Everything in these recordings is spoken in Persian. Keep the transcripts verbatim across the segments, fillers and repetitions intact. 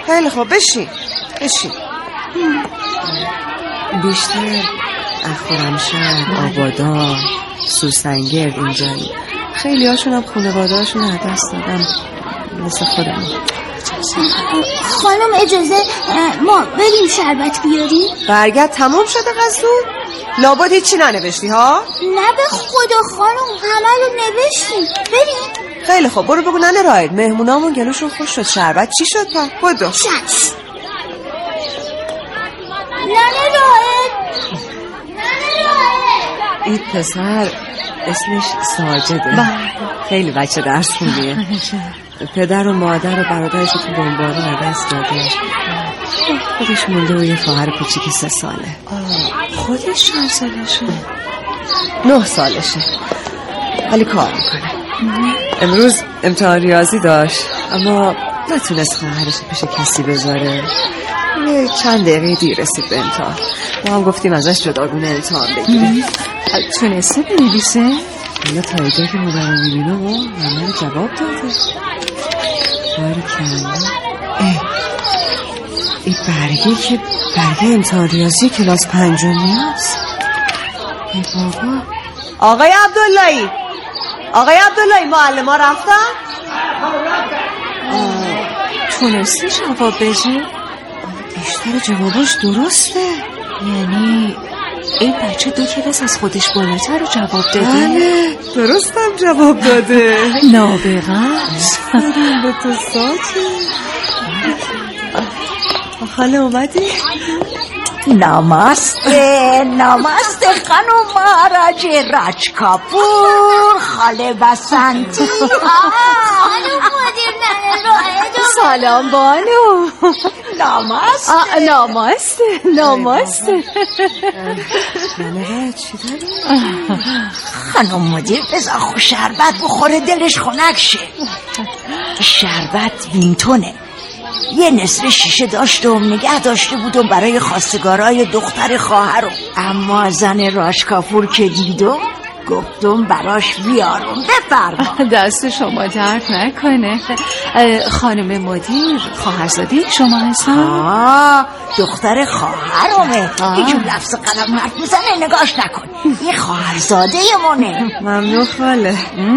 خیلی خوب، بشین بشین. بیشتر اخورمشهر، آبادان، سوسنگرد اینجایی. خیلی هاشون هم خانواده هاشون رو دست دادن مثل خودمون. خانم اجازه ما بریم شربت بیاریم؟ برگرد تموم شده قصدون؟ لابد هیچی ننوشتی ها؟ نه به خدا خانم، همه رو نوشتیم. بریم. خیلی خوب، برو بگو ننه راهد مهمونامون گلوشون خوش شد. شربت چی شد پا؟ بدو. شش ننه راهد ننه راهد این پسر اسمش ساجده. خیلی بچه درس خوندیه. پدر و مادر و برادرش تو بمبارون رو دست داده. خودش مونده و یه خواهر کوچیکی سه ساله. خودش چند سالشه؟ نه سالشه، ولی کار میکنه. امروز امتحان ریاضی داشت اما نتونست خواهرش پیش کسی بذاره. یه چند دقیقه دیر رسید به امتحان. ما هم گفتیم ازش جداگونه امتحان بگیریم. تونسته بنویسه؟ حالا تا اینجا که مادرم میبینم و همه رو جواب داده. باری کنده این برگه که برگه امتحان ریاضی کلاس پنجمی هست. ای بابا. آقای عبداللهی آقای عبداللهی معلم ها رفتن؟ تونسته جواب بده؟ بیشتر جواباش درسته. یعنی این بچه دو کلاس از خودش بالاتر رو جواب داده؟ بله درستم جواب داده. نابغه بریم با تو ساجه. خاله اومدی؟ نمسته نمسته خانم مهاراج راج کاپور، خاله بسنتی. خانم مدیر ننه راهد. سلام بانو. نمسته نمسته نمسته. ننه راهد چی داری؟ خانم مدیر بذار خو شربت بخوره دلش خنک شه. شربت وینتونه، یه نصف شیشه داشتم نگه داشته بودم برای خواستگارای دختر خواهرم، اما زن راج کاپور که دیدم گفتم براش بیارم. بفرما. دست شما درد نکنه. خانم مدیر خواهرزاده شما هستن؟ آه دختر خواهرمه. اینجور لفظ قلم حرف میزنه نگاش نکن. این خواهرزاده منه. ممنون خاله.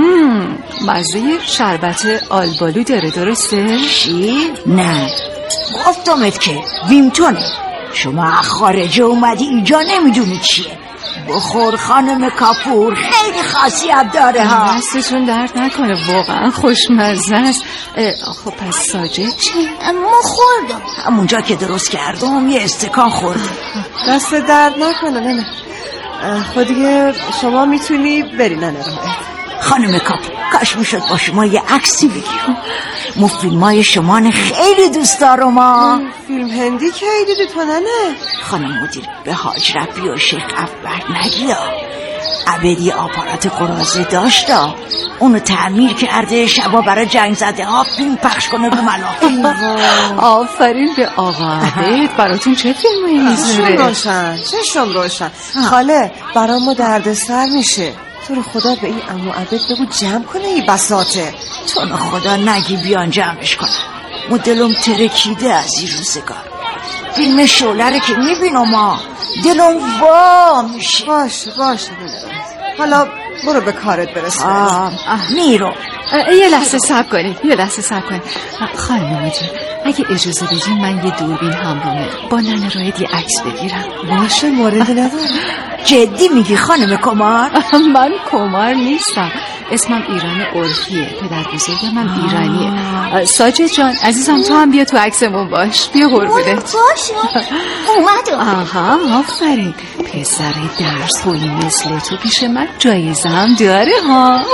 مزه شربت آلبالو داره درسته؟ چی؟ نه گفتمت که ویمتونه. شما خارجه اومدی اینجا نمیدونی چیه. بخور خانم کاپور، خیلی خاصیت داره ها. دستتون درد نکنه، واقعا خوشمزه است. خب پس ساجد چی؟ ما خوردم همونجا که درست کردم یه استکان خوردم. دست درد نکنه. نه نه خود دیگه شما میتونی بری. نه نه خانم کاپور کاش میشد با شما یه عکسی بگیرم. مو فیلمای شما خیلی دوست دارم ها. فیلم هندی که دیدی تو؟ نه نه خانم مدیر به حاج ربی و شیخ افبر نگیا. عبدی آپارات قرازه داشتا، اونو تعمیر کرده شبا برای جنگ زده ها فیلم پخش کنه رو ملافی. آفرین به آقا عبد. براتون چه فیلمی میذاره؟ چشم روشن چشم روشن. خاله برام ما درد سر میشه. تو رو خدا به این عمو عبد بگو جمع کنه این بساطه. تو رو خدا نگی بیان جمعش کنم. مدلم ترکیده از این روزگار. فیلم شعله که میبینم ما دلم وا میشه. باشه باشه بله. حالا برو به کارت برسه. میرو. یه لحظه صبر کنید یه لحظه صبر کنید. خانم مدیر اگه اجازه بدین من یه دوربین همراهه با ننه راهد یه عکس بگیرم. باشه موردی نداره. جدی میگی خانم کمار؟ من کمار نیستم، اسمم ایران عرفیه، پدر بزرگم هم ایرانیه. ساجد جان عزیزم تو هم بیا تو عکسمون باش. بیا قربونت. باشه اومدم. آها آفرین پسر درس خویی مثل تو پیش من جایزه هم داره ها.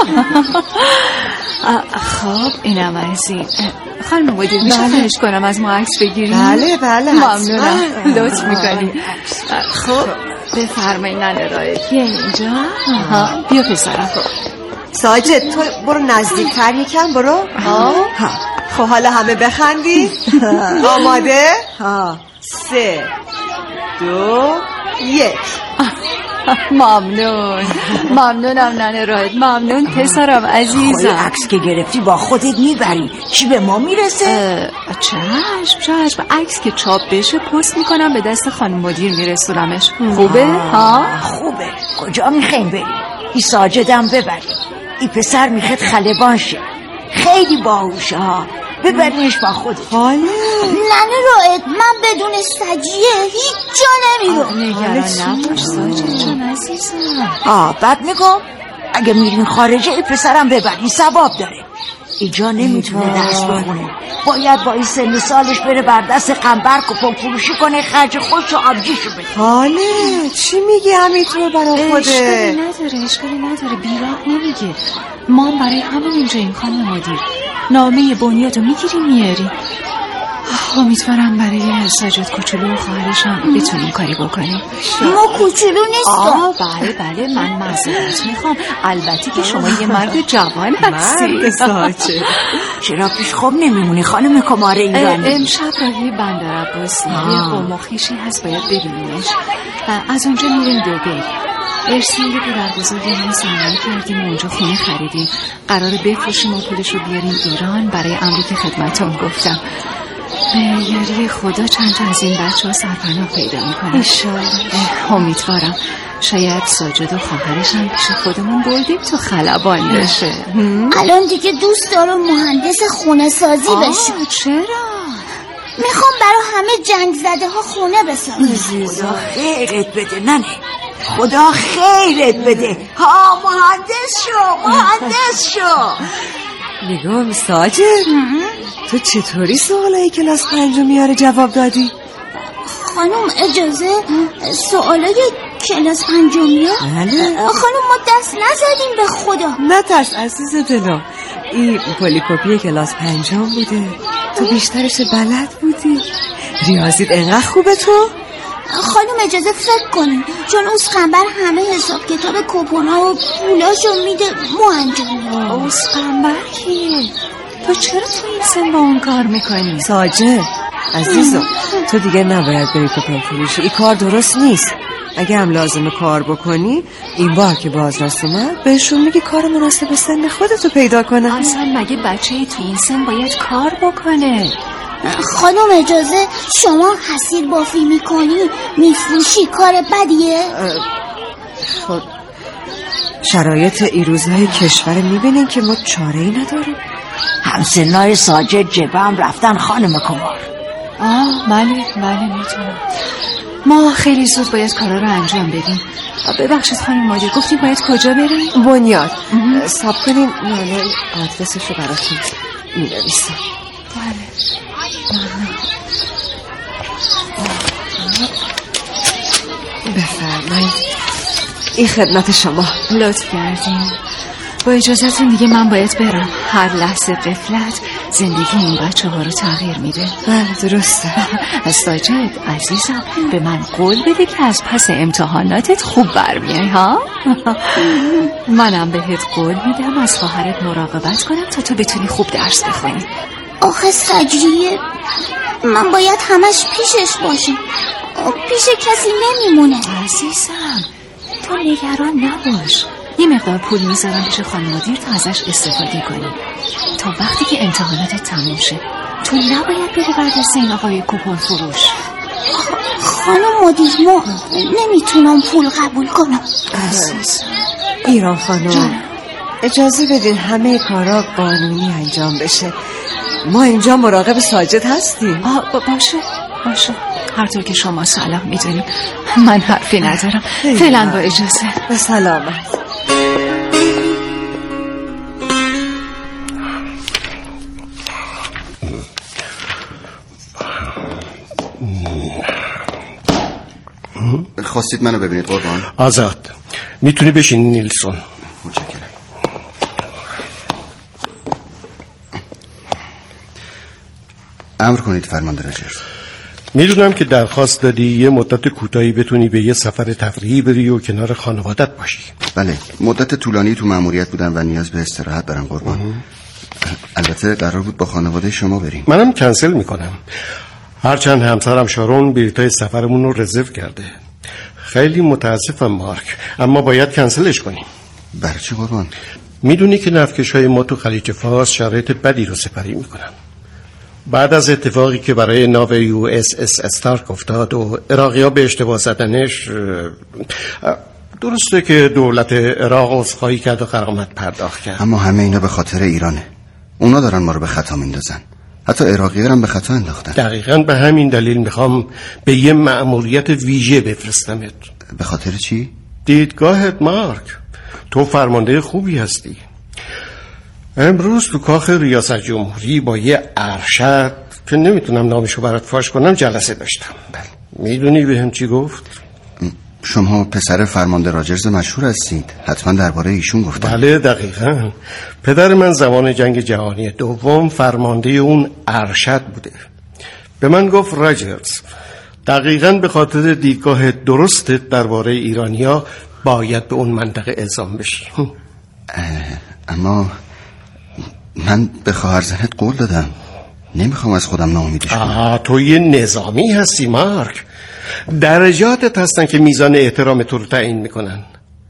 خب اینم از این. خانم مدیر میشه خواهش کنم از ما عکس بگیریم؟ بله بله ممنونم لطف میکنی. خب بفرمایید ننه راهد اینجا. بیا پسرم. ساجد تو برو نزدیکتر یکم برو. ها خب حالا همه بخندی. آماده؟ ها سه دو یک. ممنون ممنونم ننه راهد، ممنون پسرم عزیزم. عکس که گرفتی با خودت میبری، چی به ما میرسه؟ چشم چشم، عکس که چاپ بشه پست میکنم به دست خانم مدیر میرسونمش. خوبه؟ ها؟ خوبه. کجا میخوایم بریم؟ این ساجدم ببریم، این پسر میخواد خلبان شه، خیلی باهوشه ها، ببرینش با خودت. حاله ننه راهد، من بدون سجیه هیچ جا نمیرم. نگران نباش ساجد جان عزیزم. آه بعد میگم اگه میرین خارجه این پسرم ببرین، ثواب داره. اینجا نمیتونه درس بخونه، باید با این سن سالش بره بر دست قنبر کپون فروشی کنه، خرج خودش و آبجیشو بده. حاله چی میگی همینطور برا خوده؟ اشکالی نداره اشکالی نداره، بیراه نمیگه. ما برای همون اینجا این خانم مدیر نامه بنیادو میگیریم میاریم. امیدوارم برای ساجد کوچولو و خواهرشم بتونیم کاری بکنیم. ما کوچولو نیستم. آه بله بله، من معذرت میخوام، البته که شما یه مرد جوان هستی. مرد ساجد. چرا پیش خوب نمیمونی خانم کمار ایرانی؟ امشب راهی بندر عباسی یه قوم و خویشی هست، باید ببینیمش. از اونجا میریم دوبه. ارسیل پدر بزرگی ما سرمایه کردیم، اونجا خونه خریدیم، قراره بفروشیم و پولشو بیاریم ایران برای امری که خدمتون گفتم. به یاری خدا چند تا از این بچه ها سرپناه پیدا میکنن ایشالله. امیدوارم شاید ساجد و خواهرش هم پیش خودمون بردیم تو خلبان بشه. الان دیگه دوست دارم مهندس خونه سازی بشه. چرا؟ میخوام برای همه جنگ زده ها خونه بسازم. خدا خیرت بده ننه، خدا خیرت بده. ها مهندس شو مهندس شو. نگاه ساجد، تو چطوری سوالای کلاس پنجم میاره جواب دادی؟ خانم اجازه سوالای کلاس پنجمیه؟ بله. خانم ما دست نزدیم به خدا. نترس عزیز دلم، این پولیکوپی کلاس پنجم بوده، تو بیشترش بلد بودی. ریاضیت انقدر خوبه تو؟ خانم اجازه فکر کنیم، چون اسقنبر همه حساب کتاب کوپن‌ها و پولاشو میده ما انجام. اسقنبر کیه؟ تو چرا تو این سن با اون کار میکنی؟ ساجد عزیزم، تو دیگه نباید بری کوپن فروشی، این کار درست نیست. اگه هم لازمه کار بکنی، این بار که بازرس اومد بهشون میگی کار مناسب سن خودتو پیدا کنه. اصلا مگه بچه تو این سن باید کار بکنه؟ خانم اجازه شما حسیر بافی میکنی میفروشی کار بدیه؟ خب شرایط ایروزهای کشور میبینین که ما چاره ای نداریم. همسنای ساجد جبه هم رفتن خانم کمار. آه بله بله میتونم. ما خیلی زود باید کارا رو انجام بدیم. ببخشید خانم مدیر، گفتیم باید کجا بریم؟ بنیاد. ساب کنین ناله آدرسشو براتون مینویسم. بله بفرمایید، این خدمت شما. لطف کردین. با اجازتون دیگه من باید برم. هر لحظه غفلت زندگی این بچه ها رو تغییر میده. بله درسته. ساجد عزیزم، به من قول بده که از پس امتحاناتت خوب برمیای ها. منم بهت قول میدم از خواهرت مراقبت کنم تا تو بتونی خوب درس بخونی. آخه سجریه من باید همش پیشش باشم، پیش کسی نمیمونه. عزیزم تو نگران نباش، یه مقدار پول میذارم پیش خانم مدیر تا ازش استفاده کنی تا وقتی که امتحاناتت تموم شه. تو نباید بری بردست این آقای کوپن فروش. خانم مدیر ما نمیتونم پول قبول کنم. عزیزم ایران خانم، اجازه بدین همه کارا قانونی انجام بشه. ما اینجا مراقب ساجد هستیم. آه باشه باشه، هر طور که شما صلاح میدونیم. من حرفی ندارم. فعلا با اجازه. به سلامت. خواستید منو ببینید قربان؟ آزاد میتونی بشینی نیلسون. متشکرم. امر کنید فرمانده راجرز. میدونم که درخواست دادی یه مدت کوتاهی بتونی به یه سفر تفریحی بری و کنار خانوادت باشی. بله مدت طولانی تو مأموریت بودم و نیاز به استراحت دارم قربان. البته قرار بود با خانواده شما بریم. منم کنسل میکنم، هرچند همسرم شارون بلیطای سفرمون رو رزرو کرده. خیلی متاسفم مارک، اما باید کنسلش کنیم. برای چی قربان؟ میدونی که نفتکش های ما تو خلیج فارس شرایط بدی رو سپری میکنن. بعد از اتفاقی که برای ناو یو اس اس استارک افتاد و عراقی ها به اشتباه زدنش، درسته که دولت عراق عذرخواهی کرد و غرامت پرداخت کرد، اما همه اینا به خاطر ایرانه. اونا دارن ما رو به خطا میندازن. حتی عراقی هم به خطا انداختن. دقیقاً به همین دلیل میخوام به یه مأموریت ویژه بفرستمت. به خاطر چی؟ دیدگاهت مارک، تو فرمانده خوبی هستی. امروز تو کاخ ریاست جمهوری با یه ارشد که نمیتونم نامشو برات فاش کنم جلسه داشتم. بله. میدونی به هم چی گفت؟ شما پسر فرمانده راجرز مشهور هستید، حتما درباره ایشون گفتن. بله دقیقاً. پدر من زمان جنگ جهانی دوم فرمانده اون ارشد بوده. به من گفت راجرز، دقیقاً به خاطر دیدگاه درستت درباره ایرانیا باید به اون منطقه اعزام بشی. اما من به خواهرزنت قول دادم، نمیخوام از خودم ناامیدش کنم. آه تو یه نظامی هستی مارک، درجاتت هستن که میزان احترام تو رو تعیین میکنن.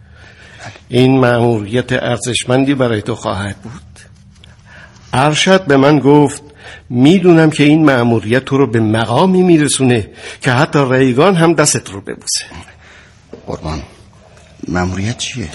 این مأموریت ارزشمندی برای تو خواهد بود. ارشد به من گفت میدونم که این مأموریت تو رو به مقامی میرسونه که حتی ریگان هم دستت رو ببوسه. قربان، مأموریت چیه؟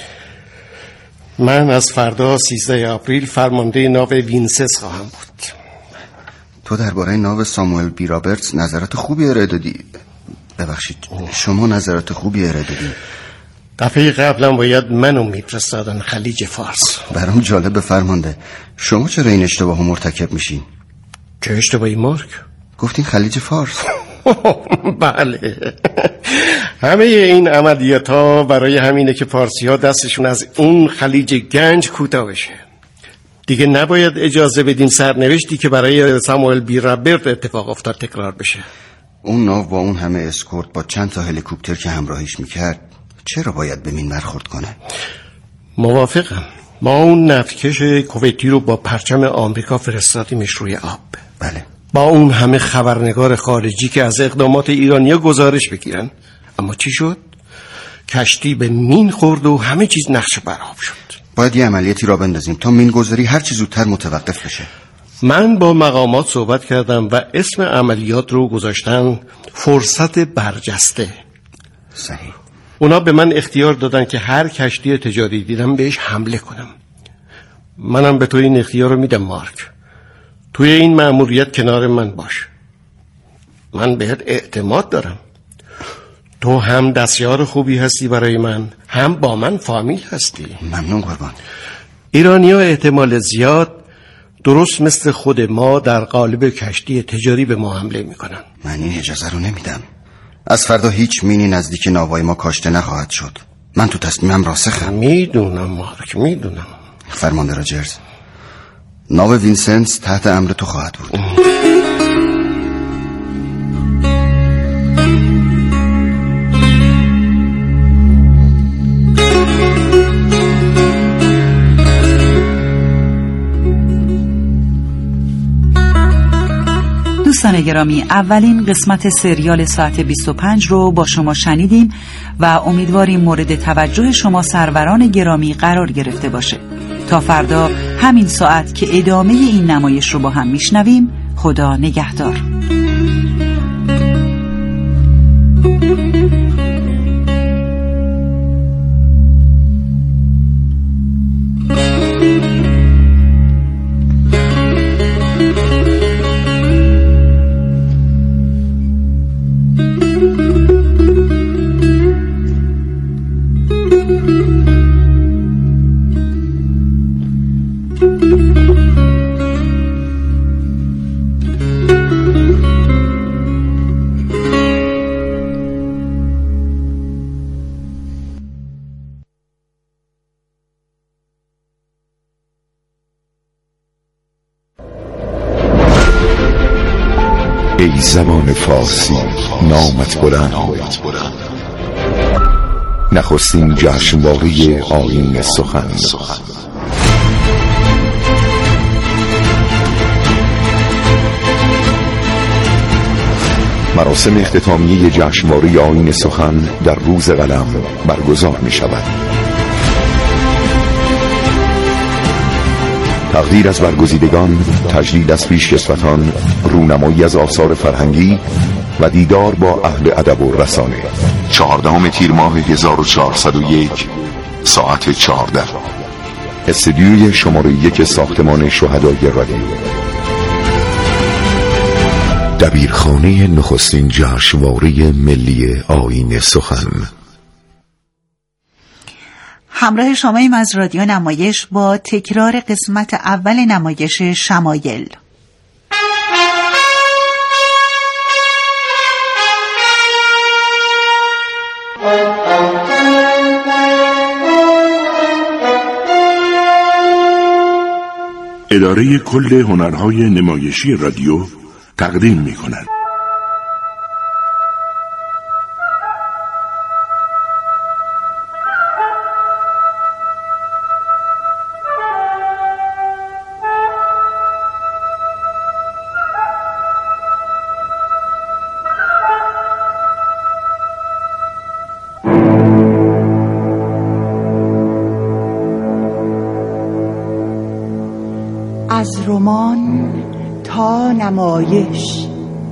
من از فردا سیزده آپریل فرمانده ناو وینسنس خواهم بود. تو درباره ناو ساموئل بی رابرتس نظرات خوبی ارائه دادی. ببخشید، شما نظرات خوبی ارائه دادی. دفعه قبلا باید منو میفرستادن خلیج فارس. برام جالب فرمانده، شما چرا این اشتباه رو مرتکب میشین؟ چه اشتباهی مارک؟ گفتین خلیج فارس. بله، همه این عملیات ها برای همینه که فارسی ها دستشون از اون خلیج گنج کوتاه بشه. دیگه نباید اجازه بدیم سرنوشتی که برای ساموئل بی رابرت اتفاق افتاد تکرار بشه. اون ناو با اون همه اسکورت با چند تا هلیکوپتر که همراهیش میکرد چرا باید به مین برخورد کنه؟ موافقم. ما اون نفتکش کویتی رو با پرچم آمریکا فرستادیمش روی آب. بله. با اون همه خبرنگار خارجی که از اقدامات ایرانیا گزارش بگیرن. اما چی شد؟ کشتی به مین خورد و همه چیز نقش برآب شد. باید یه عملیاتی را بندازیم تا مین گذاری هر چی زودتر متوقف بشه. من با مقامات صحبت کردم و اسم عملیات رو گذاشتن فرصت برجسته. صحیح. اونا به من اختیار دادن که هر کشتی تجاری دیدم بهش حمله کنم. منم به تو این اختیار رو میدم مارک. توی این مأموریت کنار من باش. من بهت اعتماد دارم. تو هم دستیار خوبی هستی برای من، هم با من فامیل هستی. ممنون قربان. ایرانی‌ها احتمال زیاد درست مثل خود ما در قالب کشتی تجاری به ما حمله میکنن. من این اجازه رو نمیدم. از فردا هیچ مینی نزدیک ناوهای ما کاشته نخواهد شد. من تو تصمیمم راسخم. میدونم مارک، میدونم. فرمانده راجرز، ناو وینسنس تحت امر تو خواهد بود. دوستان گرامی، اولین قسمت سریال ساعت بیست و پنج رو با شما شنیدیم و امیدواریم مورد توجه شما سروران گرامی قرار گرفته باشه. تا فردا همین ساعت که ادامه این نمایش رو با هم میشنویم. خدا نگهدار. ای زبان فارسی نامت بلند، نخستین جشنواره آیین سخن. مراسم اختتامیه جشنواره آیین سخن در روز قلم برگزار می شود. تقدیر از برگزیدگان، تجلیل از پیشکسوتان، رونمایی از آثار فرهنگی و دیدار با اهل ادب و رسانه. چهاردهم تیر ماه هزار و چهارصد و یک ساعت چهارده. استودیوی شماره یک ساختمان شهدای رادیو. دبیرخانه نخستین جشنواره ملی آیین سخن. همراه شماییم از رادیو نمایش با تکرار قسمت اول نمایش شمایل. اداره کل هنرهای نمایشی رادیو تقدیم می کند. از رمان تا نمایش.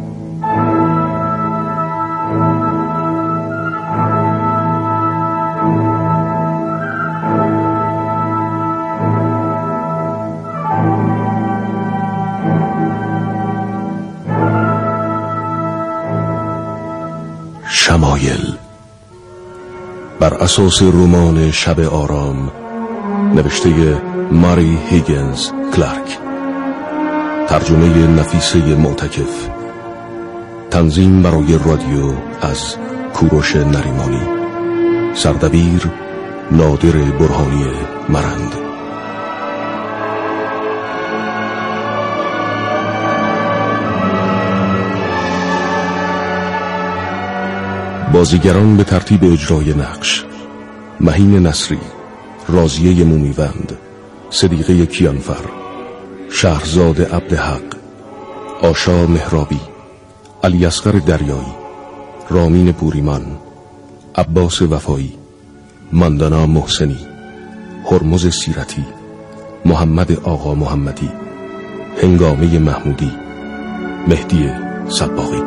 شمایل بر اساس رمان شب آرام نوشته ماری هیگنز کلارک، ترجمه نفیسه معتکف، تنظیم برای رادیو از کوروش نریمانی، سردبیر نادر برهانی مرند. بازیگران به ترتیب اجرای نقش: مهین نصری، راضیه مومیوند، صدیقه کیانفر، شهرزاد عبدحق، آشا مهرابی، علی اصغر دریایی، رامین پوریمان، عباس وفایی، ماندانا محسنی، هرمز سیرتی، محمد آقا محمدی، هنگامه محمودی، مهدی صباغی.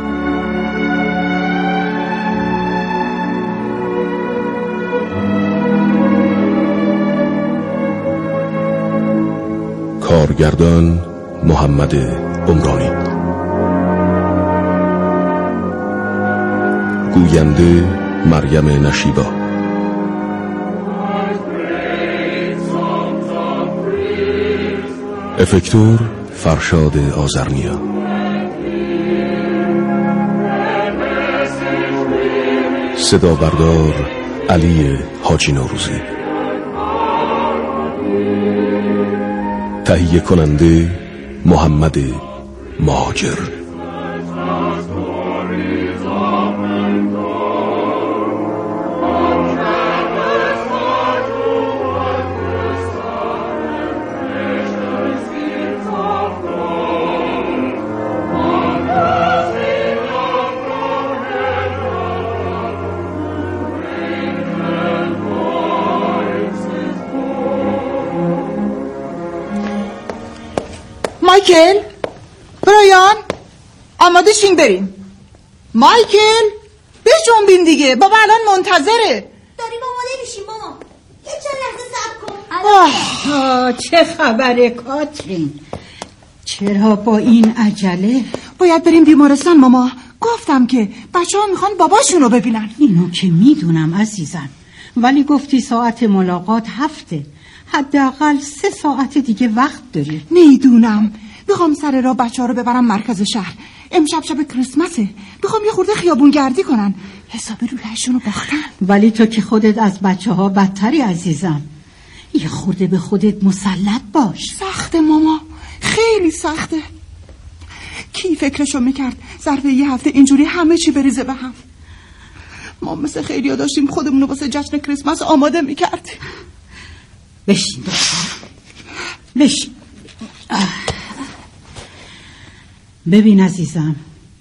کارگردان محمد عمرانی. گوینده مریم نشیبا. افکتور فرشاد آذرنیا. صدا بردار علی حاجی نوروزی. تهیه کننده محمد مهاجر. مایکل، برایان، آماده شین بریم. مایکل، بجنبین دیگه، بابا الان منتظره. داریم آماده میشیم ماما. یه چند لحظه صبر کن. آه چه خبره کاترین؟ چرا با این عجله؟ باید بریم بیمارستان ماما. گفتم که بچه ها میخوان باباشون رو ببینن. اینو که میدونم عزیزم، ولی گفتی ساعت ملاقات هفته، حداقل سه ساعت دیگه وقت داری. میدونم، بخوام سر راه بچه ها رو ببرم مرکز شهر. امشب شب کریسمسه، بخوام یه خورده خیابون گردی کنن. حسابی روحشون رو باختن. ولی تو که خودت از بچه ها بدتری عزیزم، یه خورده به خودت مسلط باش. سخته ماما، خیلی سخته. کی فکرشو میکرد ظرف یه هفته اینجوری همه چی بریزه به هم؟ ما مثل خیلیا داشتیم خودمونو واسه جشن کریسمس آماده میکردیم. بشین دختر، بشین. ببین عزیزم،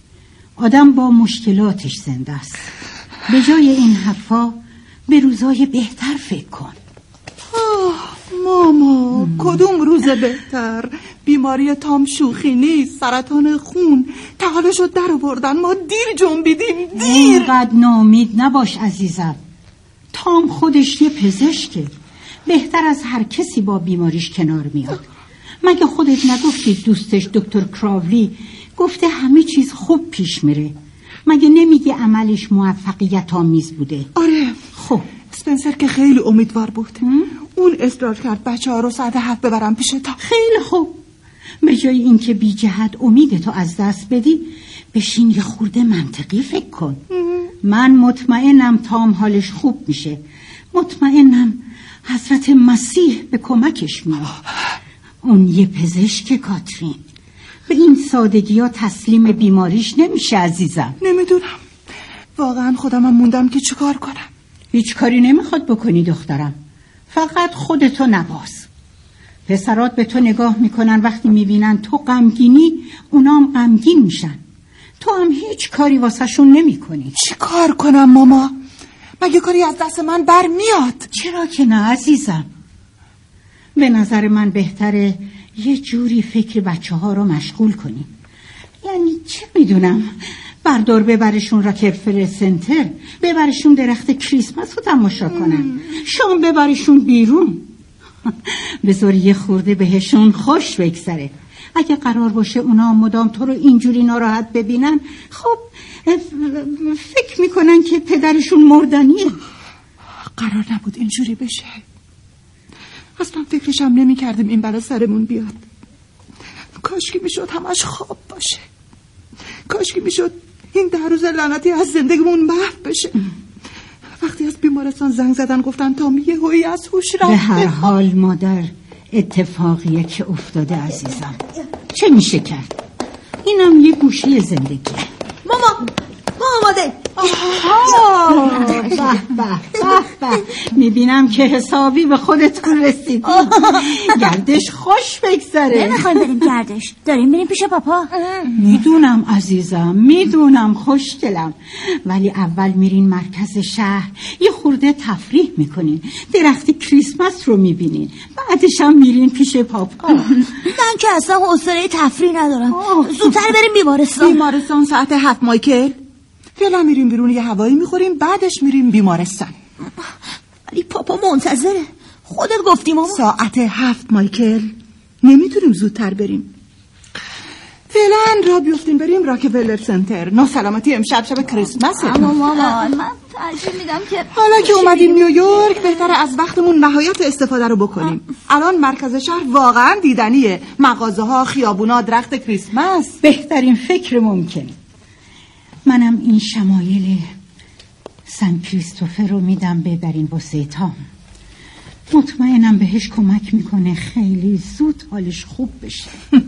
آدم با مشکلاتش زنده است. به جای این حرفا به روزای بهتر فکر کن. آه ماما، کدوم روز بهتر؟ بیماری تام شوخی نیست، سرطان خون، تحالشو در آوردن، ما دیر جنبیدیم. دیر. اینقدر ناامید نباش عزیزم. تام خودش یه پزشکه، بهتر از هر کسی با بیماریش کنار میاد. مگه خودت نگفتی دوستش دکتر کراولی گفته همه چیز خوب پیش میره؟ مگه نمیگه عملش موفقیت آمیز بوده؟ آره. خب اسپنسر که خیلی امیدوار بود. اون اصرار کرد بچه ها رو ساعت هفت ببرم پیش تا. خیلی خوب. به جای اینکه بی جهت امیدتو از دست بدی، بشین یه خورده منطقی فکر کن. من مطمئنم تام حالش خوب میشه. مطمئنم حضرت مسیح به کمکش میاد. اون یه پزشک کاترین، به این سادگی ها تسلیم بیماریش نمیشه عزیزم. نمیدونم، واقعا خودمم موندم که چیکار کنم. هیچ کاری نمیخواد بکنی دخترم، فقط خودتو نباز. پسرات به تو نگاه میکنن، وقتی میبینن تو غمگینی اونا هم غمگین میشن. تو هم هیچ کاری واسه شون نمیکنی. چی کار کنم ماما؟ مگه کاری از دست من بر میاد؟ چرا که نه عزیزم. به نظر من بهتره یه جوری فکر بچه ها رو مشغول کنی. یعنی چه میدونم، بردار ببرشون راکفلر سنتر، ببرشون درخت کریسمس رو تماشا کنن، شام ببرشون بیرون. بذار یه خورده بهشون خوش بگذره. اگه قرار باشه اونا مدام تو رو اینجوری ناراحت ببینن، خب فکر میکنن که پدرشون مردنیه. قرار نبود اینجوری بشه. اصلا فکرشم نمی کردیم این بلا سرمون بیاد. کاش که میشد همش خواب باشه. کاش که میشد این ده روز لعنتی از زندگیمون محو بشه. وقتی از بیمارستان زنگ زدن گفتن تام یه هویی از هوش رفته. به هر حال مادر، اتفاقیه که افتاده عزیزم. چه میشه کرد؟ اینم یه گوشه زندگی. ماما ما آماده. به به به به، میبینم که حسابی به خودتون رسیدی. گردش خوش بگذره. نمیخوایم بریم گردش، داریم بریم پیش پاپا. میدونم عزیزم، میدونم خوشگلم، ولی اول میرین مرکز شهر، یه خورده تفریح میکنین، درخت کریسمس رو میبینین، بعدش هم میرین پیش پاپا. من که اصلا حوصله تفریح ندارم. زودتر بریم بیمارستان. بیمارستان ساعت هفت مایکل. فعلا میریم بیرون یه هوایی میخوریم، بعدش میریم بیمارستان. ولی پاپا منتظره. خودت گفتی ماما. ساعت هفت مایکل، نمیتونیم زودتر بریم. فعلا را بیفتیم بریم راکفلر سنتر. نه سلامتی امشب شب کریسمسه. اما ماما من ترجیح میدم که حالا که اومدیم نیویورک بهتره از وقتمون نهایت استفاده رو بکنیم. الان مرکز شهر واقعا دیدنیه. مغازه ها، خیابونا، درخت کریسمس. بهترین فکر ممکن. منم این شمایل سن کریستوفر رو میدم ببرین واسه تام. مطمئنم بهش کمک میکنه خیلی زود حالش خوب بشه.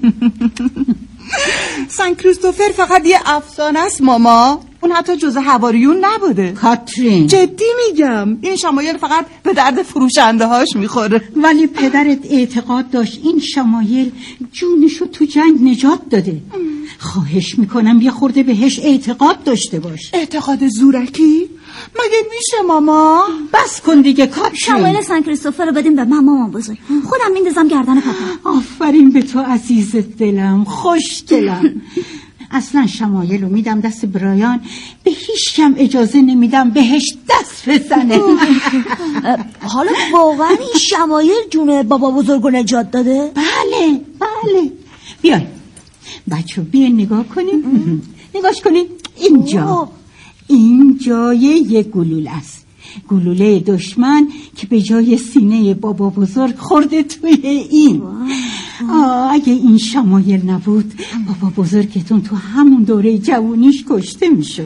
سن کریستوفر فقط یه افسانه است ماما. اون حتی جزء حواریون نبوده. کاترین جدی میگم، این شمایل فقط به درد فروشنده هاش میخوره. ولی پدرت اعتقاد داشت این شمایل جونشو تو جنگ نجات داده. خواهش میکنم یه خورده بهش اعتقاد داشته باش. اعتقاد زورکی؟ مگه میشه ماما؟ بس کن دیگه کاترین. شمایل سن کریستوفر رو بدیم به من مامان بزرگ. خودم میندازم گردن پاپا. آفرین به تو عزیز دلم، خوش دلم. اصلا شمایل رو میدم دست برایان، به هیچ کم اجازه نمیدم بهش دست بزنه. حالا واقعا این شمایل جون بابا بزرگ رو نجات داده؟ بله بله. بیاین بچه بیاین نگاه کنیم. نگاش کنیم اینجا. این جای یه گلوله است، گلوله دشمن که به جای سینه بابا بزرگ خورده توی این. آه اگه این شمایل نبود بابا بزرگتون تو همون دوره جوونیش کشته میشد.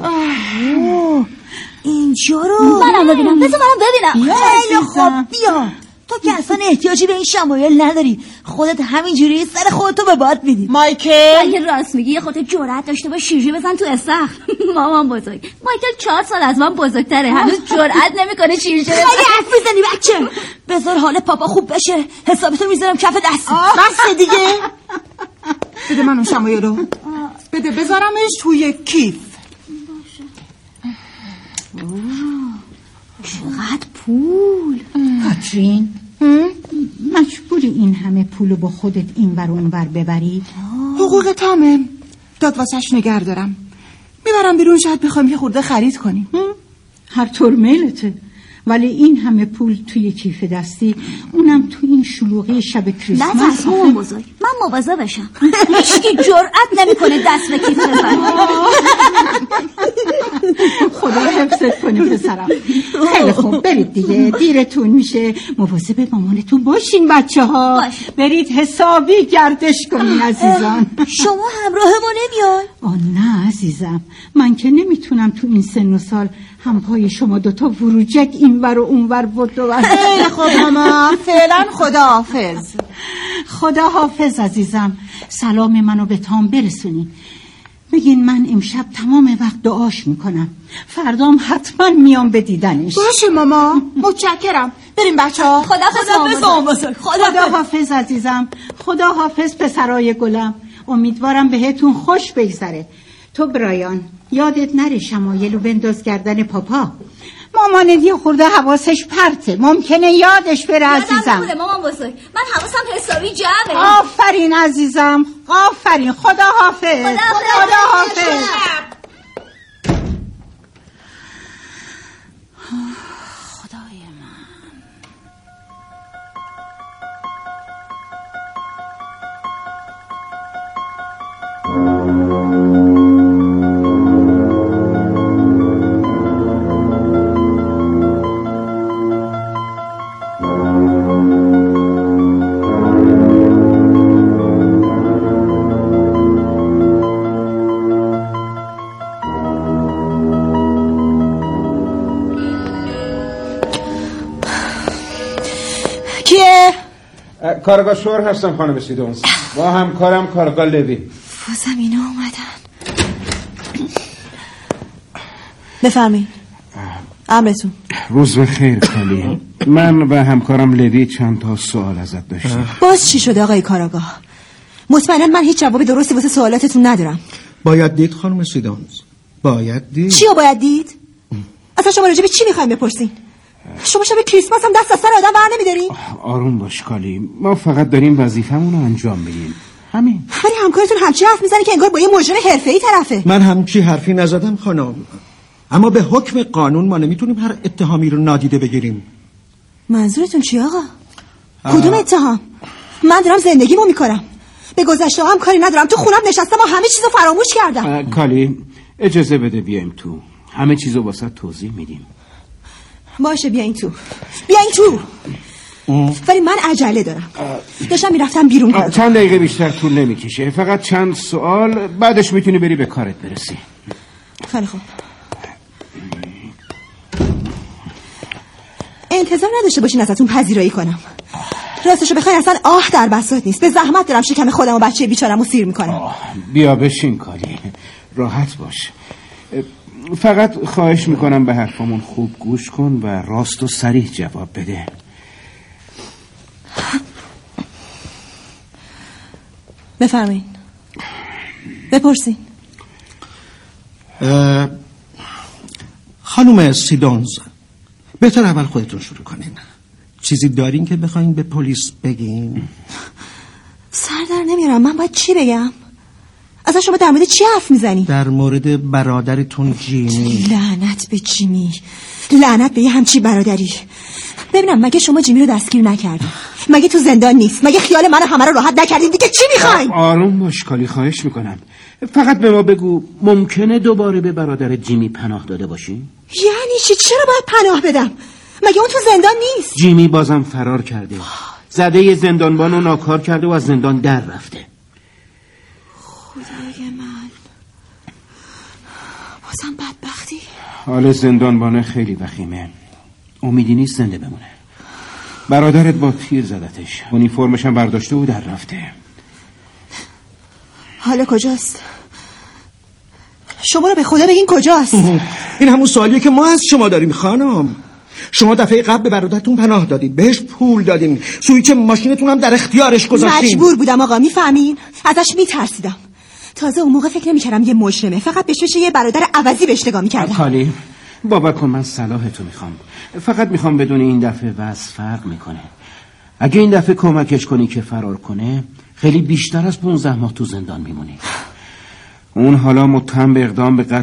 اینجا رو منم ببینم. بذار منم ببینم. خیلی خوب بیا. تو که اصلا احتیاجی به این شمایل نداری، خودت همینجوری سر خودتو به باد میدی. مایکل اگه راست میگی یه خودت جرأت داشته باش شیرجه بزن تو استخر. مامان بزرگ، مایکل چهار سال از من بزرگتره، هنوز جرأت نمیکنه شیرجه بزن. خیلی حرف میزنی بچه. بذار حال پاپا خوب بشه، حسابتو میذارم کف دست. بس دیگه. بده من اون شمایل رو، بده بذارمش توی کیف. پول. کاترین مجبوری این همه پولو با خودت این ور اون ور ببری؟ حقوق تامه، داد واسش نگر دارم. میبرم بیرون، شاید بخوایم یه خورده خرید کنیم. هر طور میلته، ولی این همه پول توی کیف دستی، اونم تو این شلوغی شب کریسمس. نه تصمیم بزرگ، من مواظب بشم. هیچکی جرأت نمیکنه دست به کیف بزنه. خدا حفظت کنه پسرم. خیلی خوب، برید دیگه، دیرتون میشه. مواظب مامانتون باشین بچه ها. برید حسابی گردش کنین عزیزان. شما همراه ما نمیای؟ آه نه عزیزم، من که نمیتونم تو این سن و سال هم پای شما دوتا وروجک این ور و اون ور بود و خیلی خوب ماما، فعلا خدا حافظ. خدا حافظ عزیزم. سلام منو به تام برسونی. بگین من امشب تمام وقت دعاش میکنم، فردام حتما میام به دیدنش. باشه ماما، متشکرم. بریم بچه ها. خدا حافظ. خدا حافظ عزیزم. خدا حافظ پسرای گلم. امیدوارم بهتون خوش بگذره. تو برایان یادت نره شمایلو بنداز گردن پاپا. مامانت یه خورده حواسش پرته، ممکنه یادش بره عزیزم. یادم نمونه مامان بزرگ، من حواسم حسابی جمعه. آفرین عزیزم، آفرین. خدا حافظ. خدا, خدا حافظ. خدای من. کارگاه شور هستم خانم سیدونز، با همکارم کارگاه لوی. بازم اینا اومدن. بفرمایید. امرتون. روز بخیر کالی. من و همکارم لوی چند تا سوال ازت داشتیم. باز چی شده آقای کارگاه؟ مطمئنم من هیچ جواب درستی واسه سوالاتتون ندارم. باید دید خانم سیدونز، باید دید. چی رو باید دید؟ اصلا شما راجع به چی میخواین بپرسین؟ شما شب کریسمس هم دست از سر آدم بر نمیدارین؟ آروم باش کالی، ما فقط داریم وظیفمون رو انجام بدیم، همین. ولی همکارتون همچی حرف میزنه که انگار با یه مجرم حرفه‌ای طرفه. من همچی حرفی نزدم خانم، اما به حکم قانون ما نمیتونیم هر اتهامی رو نادیده بگیریم. منظورتون چی آقا؟ آه. کدوم اتهام؟ من دارم زندگیمو میکنم، به گذشته هم کاری ندارم. تو خونم نشستم و همه چیزو فراموش کردم. کالی اجازه بده بیایم تو، همه چیزو واسه توضیح میدیم. باشه بیاین تو، بیاین تو. ولی من عجله دارم، داشتم میرفتم بیرون. کار چند دقیقه بیشتر طول نمیکشه، فقط چند سوال، بعدش میتونی بری به کارت برسی. خیلی خوب. انتظار نداشته باشین ازتون پذیرایی کنم. راستشو بخواین اصلا آه در بساط نیست. به زحمت دارم شکم خودم و بچه بیچارمو سیر میکنم. بیا بشین کالی، راحت باش. فقط خواهش میکنم به حرفامون خوب گوش کن و راست و صریح جواب بده. بفرمایین، بپرسین. خانم سیدونز، بهتر اول خودتون شروع کنین. چیزی دارین که بخواین به پلیس بگین؟ سر در نمیارم، من باید چی بگم؟ اصلا شما در مورد چی حرف میزنی؟ در مورد برادرتون جیمی. لعنت به جیمی، لعنت به یه همچی برادری. ببینم مگه شما جیمی رو دستگیر نکردین؟ مگه تو زندان نیست؟ مگه خیال منو همه رو راحت نکردین؟ دیگه چی میخواین؟ آروم باش کالی، خواهش میکنم. فقط به ما بگو ممکنه دوباره به برادر جیمی پناه داده باشی؟ یعنی چی؟ چرا باید پناه بدم؟ مگه اون تو زندان نیست؟ جیمی بازم فرار کرده، زده یه زندانبان رو ناکار کرده و از زندان در رفته. خدای من، بازم بدبختی. حال زندانبانه خیلی وخیمه، امیدی نیست زنده بمونه. برادرت با تیر زدتش، اونیفرمش هم برداشته و در رفته. حالا کجاست؟ شما رو به خدا بگین کجاست؟ این همون سوالیه که ما از شما داریم خانم. شما دفعه قبل به برادرتون پناه دادید، بهش پول دادین، سویچ ماشینتون هم در اختیارش گذاشتین. مجبور بودم آقا، میفهمین؟ ازش میترسیدم. تازه اون موقع فکر نمی‌کردم یه مجرمه، فقط بهش بشه یه برادر عوضی بهش نگاه می‌کردم. خالی باور کن من صلاح تو میخوام. فقط میخوام بدون این دفعه وضع فرق میکنه. اگه این دفعه کمکش کنی که فرار کنه خیلی بیشتر از پونزده ماه تو زندان میمونی. اون حالا متهم به اقدام به قتل